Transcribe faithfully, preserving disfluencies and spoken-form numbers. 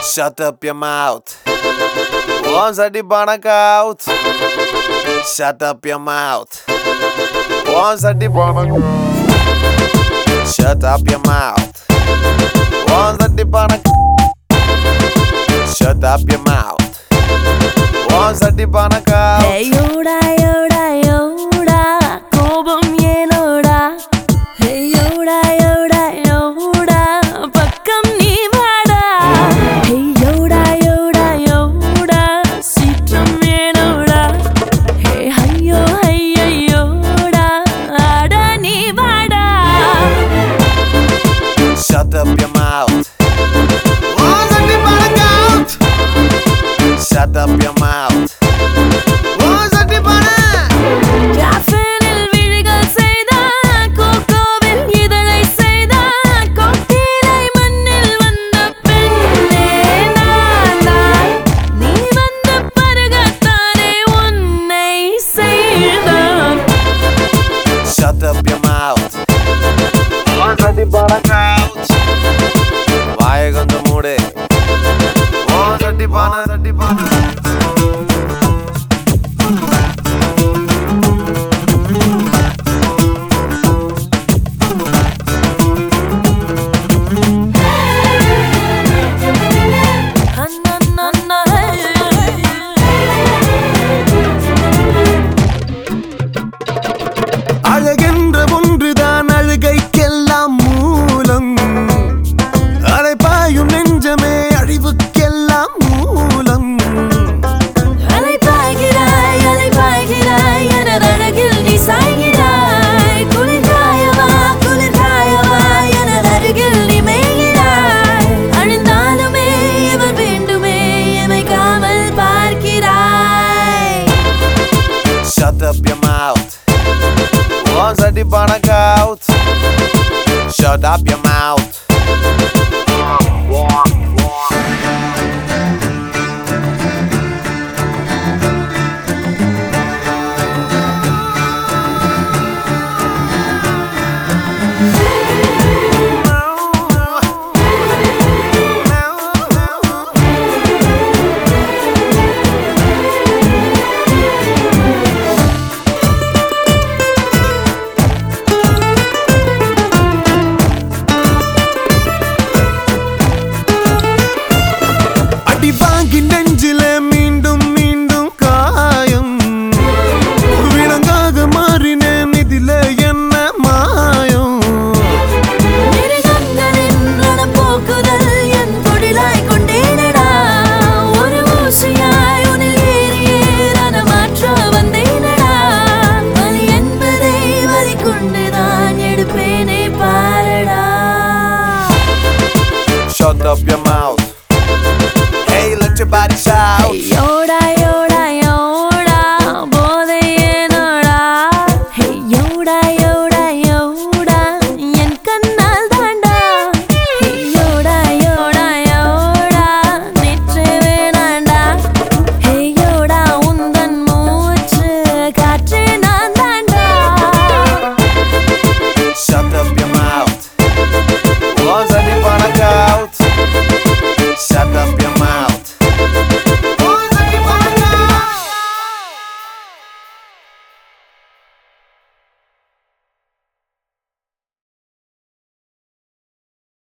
Shut up your mouth. Once I dip on a couch. Shut up your mouth. Once I dip on a couch. Shut up your mouth. Once I dip on a couch. Shut up your mouth. Once I dip on a couch. Hey yoda yoda yoda, kobam yenoda. Hey yoda yoda yoda, pakkam nee vaada. Hey yoda yoda yoda, seetram yenoda. Hey hayyo hayyo yoda, aada nee vaada. Shut up your mouth. Once I dip on a couch. Shut up your mouth. Once I dip on a Caffeine-il விழிகள் செய்தான், கோகோவில் இதழை செய்தான், கோக்கிலை மண்ணில் வந்த பெண்ணே நான்தான். நீ வந்த பிறகுதானே உன்னை செய்தான். Shut up your mouth. Once I dip on a couch. வாயை கொஞ்சம் மூடு. Once I dip on a dip on a அண்ணா அழகென்ற ஒன்றுதான் அழுகைக்கெல்லாம் மூலம். அலைபாயும் நெஞ்சமே அழிவுக்கெல்லாம் மூலம். அலைபாய்கிறாய் அலைபாய்கிறாய் எனது அழகில் நீ சாய்கிறாய். குளிர்காயவா குளிர்காயவா எனது அருகில் நீ மேய்கிறாய். அழிந்தாலுமே இவர் வேண்டுமே இமைக்காமல் பார்க்கிறாய். Shut up your mouth. Once I dip on a couch. Shut up your mouth. அடி வாங்கி நெஞ்சிலே மீண்டும் மீண்டும் காயம். விலங்காக மாறினேன் இதிலே என்ன மாயம். மிருகங்களின் ரணப்போக்குதல் என் தொழிலாய் கொண்டேனடா. ஒரு ஊசியாய் உன்னில் ஏறியே ரணமாற்ற வந்தேனடா. வலி என்பதை வலி கொண்டுதான் எடுப்பேனே பாரடா. Shut up your mouth.